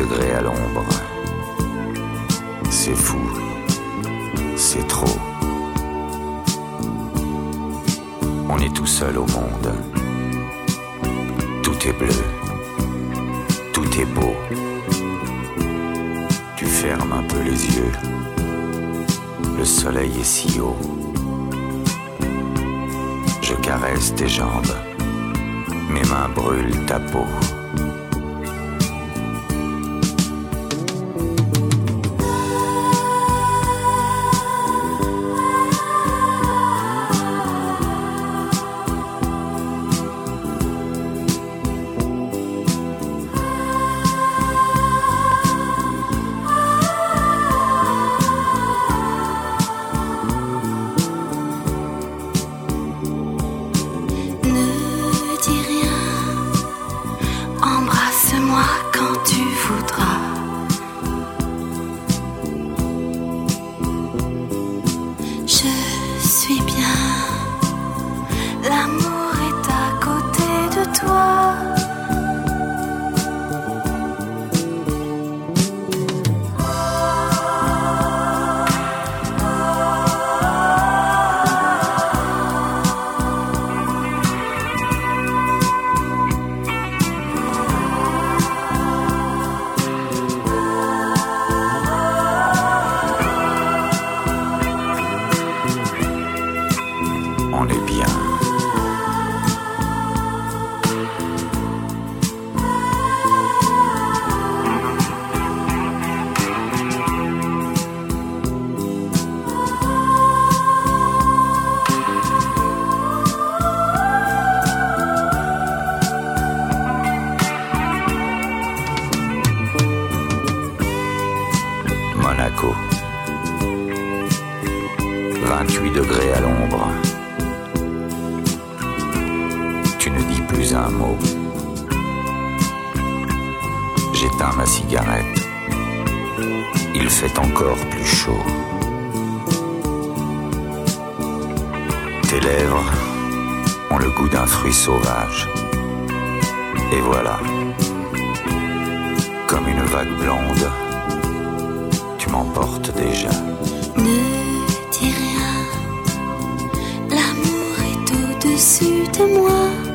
degrés à l'ombre. C'est fou, c'est trop. On est tout seul au monde. Tout est bleu, tout est beau. Tu fermes un peu les yeux. Le soleil est si haut. Je caresse tes jambes. Mes mains brûlent ta peau. On est bien. Monaco. 28 degrés à l'ombre. Tu ne dis plus un mot. J'éteins ma cigarette. Il fait encore plus chaud. Tes lèvres ont le goût d'un fruit sauvage. Et voilà, comme une vague blonde, tu m'emportes déjà. Ne dis rien, l'amour est au-dessus de moi.